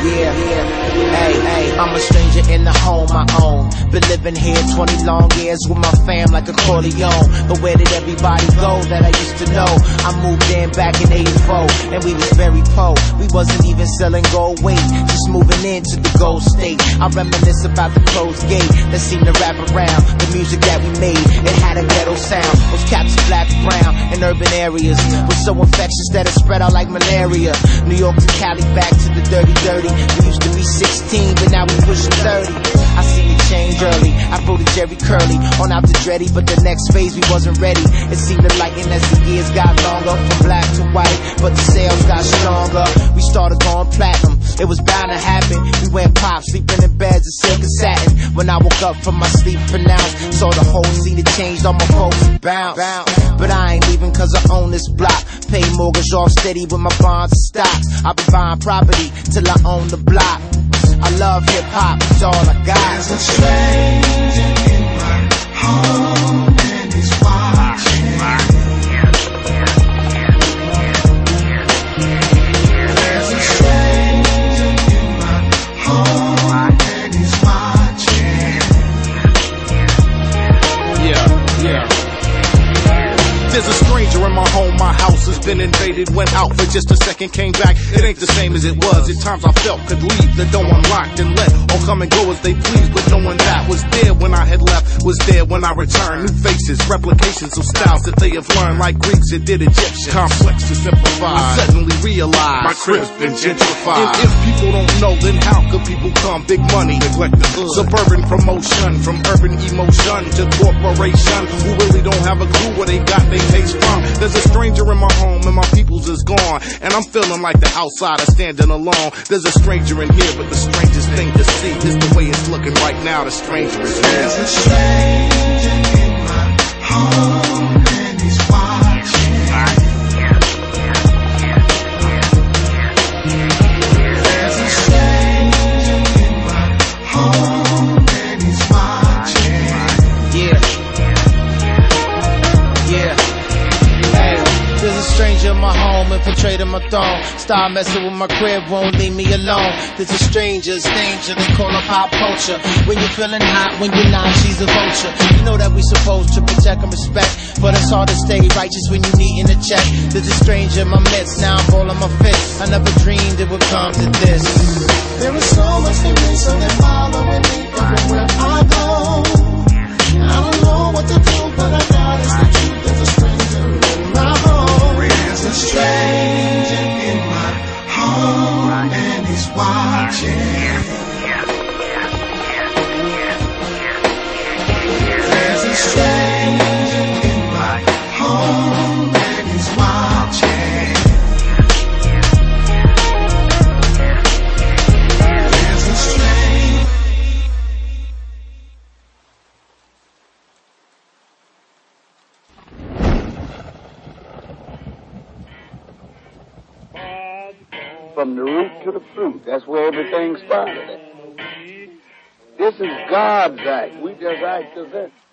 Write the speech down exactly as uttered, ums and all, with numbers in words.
Yeah, yeah, hey, hey, I'm a stranger in the home I own. Been living here twenty long years with my fam like a Corleone. But where did everybody go that I used to know? I moved in back in eighty-four, and we was very poor. We wasn't even selling gold weight, just moving into the gold state. I reminisce about the closed gate that seemed to wrap around the music that we made. It had a ghetto sound. Those caps are black and brown in urban areas was so infectious that it spread out like malaria. New York to Cali, back to the dirty, dirty. We used to be sixteen, but now we pushing thirty. I seen it change early. I rode a Jerry Curly on out to Dreddy, but the next phase we wasn't ready. It seemed to lighten as the years got longer, from black to white, but the sales got stronger. We started going platinum. It was bound to happen. We went pop, sleeping in beds of silk and satin. When I woke up from my sleep, pronounced, saw the whole scene. It changed, all my folks bounce. But I ain't leaving cause I own this block. Pay mortgage off steady with my bonds and stocks. I'll be buying property till I own the block. I love hip hop, it's all I got. There's a stranger in my home and he's watching. There's a stranger in my home and he's watching. Yeah, yeah. There's a stranger in my home, my house has been invaded. Went out for just a second, came back. It ain't the same as it was. At times I felt could leave the door unlocked and let all come and go as they please. But no one that was there when I had left was there when I returned. New faces, replications of styles that they have learned. Like Greeks, it did Egyptian. Complex to simplify. I suddenly realized my crib's been gentrified. And if people don't know, then how could people come? Big money, neglect the hood. Suburban promotion, from urban emotion to corporation, who really don't have a clue where they got they taste from. There's a stranger in my home and my people's is gone, and I'm feeling like the outsider standing alone. There's a stranger in here, but the strangest thing to see is the way it's looking right now. The stranger is here. There's a stranger in my home and he's watching. There's a stranger in my home and he's watching. Yeah, yeah. Hey, there's a stranger in my home, infiltrating my throne. Start messing with my crib, won't leave me alone. There's a stranger, danger, they call her pop culture. When you're feeling hot, when you're not, she's a vulture. You know that we supposed to protect and respect, but it's hard to stay righteous when you needin' a check. There's a stranger in my midst, now I'm rolling my fist. I never dreamed it would come to this. There is so much they miss, so they're following me everywhere I go. I don't know what to do, but I got it's the truth. There's a stranger in my home. There's a stranger in my home and he's watching. There's a stranger in my home and he's watching. There's a stranger. From the root to the fruit. That's where everything started at. This is God's act. We just act as it.